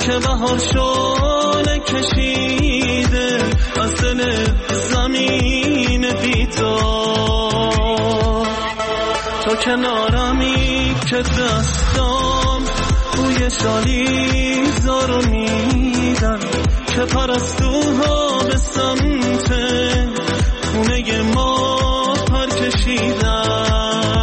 که بهار شعله کشیده از دل زمین بیدار. تو کنارمی که دستام بوی شالی زارو میدن که پرستوها به سمت خونه ما پر کشیدن.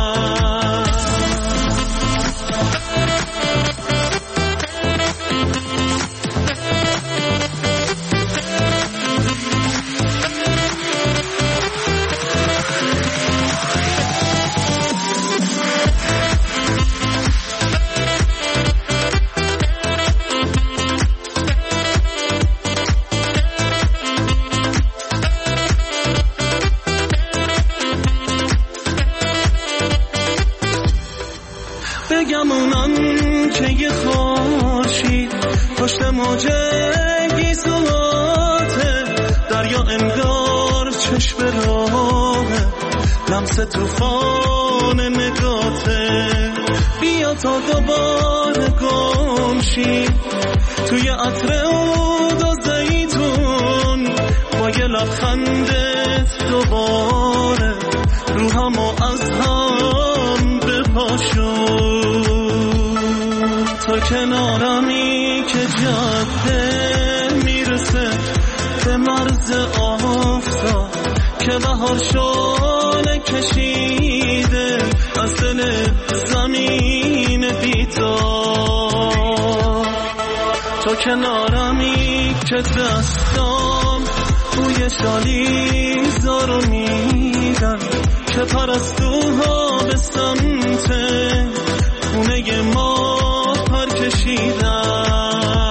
بگمونن که یه خورشید پشت موجه گیسواته، دریا انگار چشم راهه لمس توفان نگاته. بیا تا دوباره گمشی توی عطر عود و زیتون، با یه لبخندت دوباره روحمو از هم بپاشون. تو کنارمی که جاده میرسه به مرز آفتاب که بهار شعله کشیده از دل زمین بیدار. تو کنارمی که دستام بوی شالی زارو میدن که پرستوها به سمت خونه ما پر کشیدن.